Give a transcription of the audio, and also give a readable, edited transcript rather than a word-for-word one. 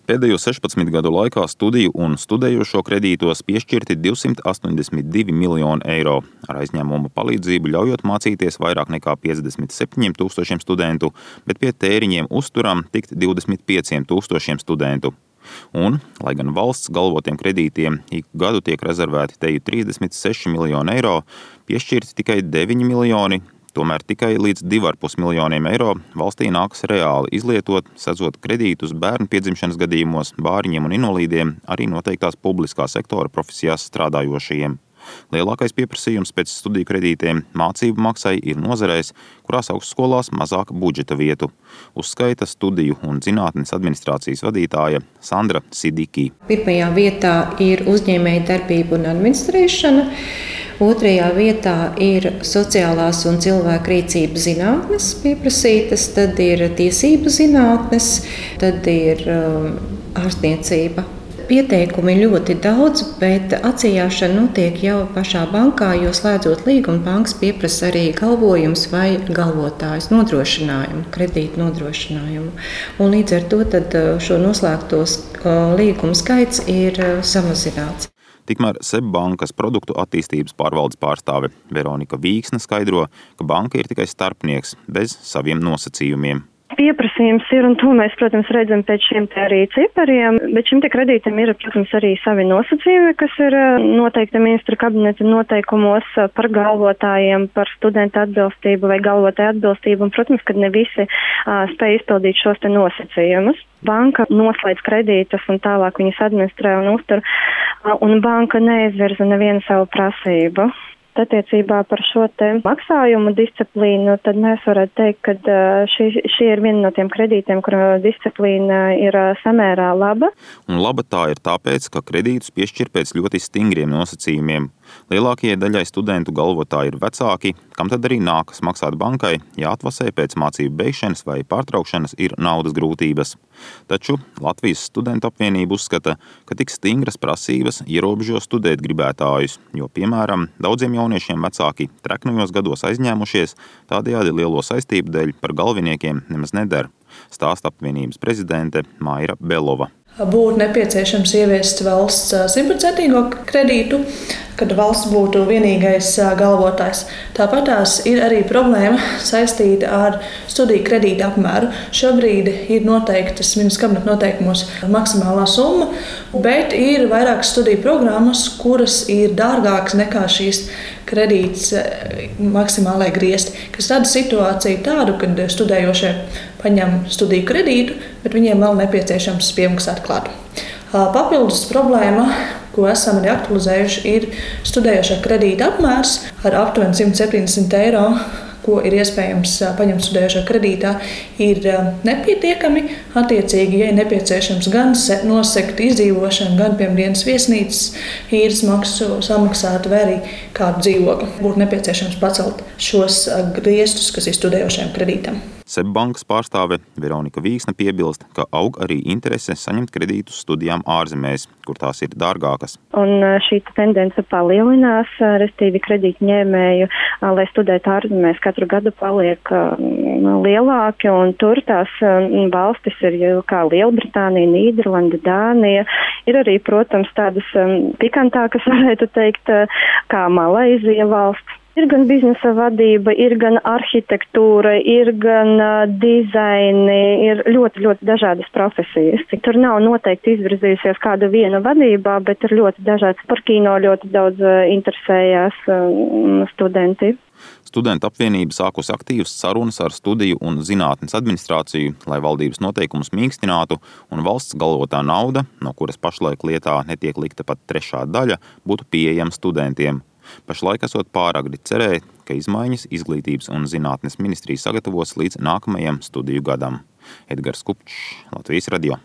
Pēdējo 16 gadu laikā studiju un studējošo kredītos piešķirti 282 miljoni eiro. Ar aizņēmumu palīdzību ļaujot mācīties vairāk nekā 57 tūkstošiem studentu, bet pie tēriņiem uzturam tikt 25 tūkstošiem studentu. Un, lai gan valsts galvotiem kredītiem ik gadu tiek rezervēti teju 36 miljoni eiro, piešķirti tikai 9 miljoni, tomēr tikai līdz 2,5 miljoniem eiro valstī nākas reāli izlietot, sedzot kredītus bērnu piedzimšanas gadījumos, bāriņiem un invalīdiem, arī noteiktās publiskā sektora profesijās strādājošajiem. Lielākais pieprasījums pēc studiju kredītiem mācību maksai ir nozarēs, kurās augstskolās mazāk budžeta vietu, uzskaita studiju un zinātnes administrācijas vadītāja Sandra Sidiki. Pirmajā vietā ir uzņēmēja darbība un administrēšana. Otrajā vietā ir sociālās un cilvēku rīcības zinātnes pieprasītas, tad ir tiesību zinātnes, tad ir ārstniecība. Pieteikumi ļoti daudz, bet atsijāšana notiek jau pašā bankā, jo slēdzot līgumu, bankas pieprasa arī galvojums vai galvotājs nodrošinājumu, kredītu nodrošinājumu. Un līdz ar to tad šo noslēgtos līgumu skaits ir samazināts. Tikmēr SEB bankas produktu attīstības pārvaldes pārstāve Veronika Vīksne skaidro, ka banka ir tikai starpnieks bez saviem nosacījumiem. Pieprasījums ir, un to mēs, protams, redzam pēc šiem te arī cipariem, bet šim te kredītam ir, protams, arī savi nosacījumi, kas ir noteikti ministra kabineta noteikumos par galvotājiem, par studentu atbilstību vai galvotāju atbilstību, un, protams, ka ne visi spēj izpildīt šos te nosacījumus. Banka noslēdz kredītus un tālāk viņas administrē un uztur, un banka neizvirza nevienu savu prasību. Attiecībā par šo te maksājumu disciplīnu, tad mēs varētu teikt, ka šī ir viena no tiem kredītiem, kura disciplīna ir samērā laba. Un laba tā ir tāpēc, ka kredītus piešķir pēc ļoti stingriem nosacījumiem. Lielākajai daļai studentu galvotāji ir vecāki, kam tad arī nākas maksāt bankai, ja atvasē pēc mācību beigšanas vai pārtraukšanas ir naudas grūtības. Taču Latvijas studentu apvienība uzskata, ka tik stingras prasības ierobežo studēt gribētājus, jo, piemēram, daudziem jauniešiem vecāki treknajos gados aizņēmušies, tādējādi lielo saistību dēļ par galviniekiem nemaz neder, stāsta apvienības prezidente Maira Belova. Būtu nepieciešams ieviest valsts 100% kredītu, kad valsts būtu vienīgais galvotājs. Tāpat tās ir arī problēma saistīta ar studiju kredīta apmēru. Šobrīd ir noteiktas ministra kabineta noteikumos maksimālā summa, bet ir vairākas studiju programmas, kuras ir dārgākas nekā šīs kredīts maksimālai griezti, kas rada situāciju tādu, kad studējošie paņem studiju kredītu, bet viņiem vēl nepieciešams piemaksāt klāt. Papildus problēma, ko esam arī aktualizējuši, ir studējošā kredīta apmērs ar aptuveni 170 eiro, ko ir iespējams paņemt studējošā kredītā, ir nepietiekami. Attiecīgi, ja ir nepieciešams gan nosegt izdzīvošanu, gan, piemēram, dienas viesnīcas īres maksu samaksāt vai arī kādu dzīvokli. Būtu nepieciešams pacelt šos griestus, kas ir studējošajam kredītam. SEB bankas pārstāve Veronika Vīksne piebilst, ka aug arī interese saņemt kredītus studijām ārzemēs, kur tās ir dārgākas. Un šī tendence palielinās, restīvi kredītņēmēju, lai studētu ārzemēs katru gadu paliek lielāki, un tur tās valstis ir kā Lielbritānija, Nīderlanda, Dānija. Ir arī, protams, tādas pikantākas, varētu teikt, kā Malaizija valsts. Ir gan biznesa vadība, ir gan arhitektūra, ir gan dizaini, ir ļoti, ļoti dažādas profesijas. Tur nav noteikti izvirzījusies kāda viena vadībā, bet ir ļoti dažāds. Par kino ļoti daudz interesējās studenti. Studentu apvienība sākusi aktīvas sarunas ar studiju un zinātnes administrāciju, lai valdības noteikumus mīkstinātu un valsts galvotā nauda, no kuras pašlaik lietā netiek likta pat trešā daļa, būtu pieejama studentiem. Pašlaik esot pāragri cerēt, ka izmaiņas Izglītības un zinātnes ministrija sagatavos līdz nākamajam studiju gadam. Edgars Kupčs, Latvijas radio.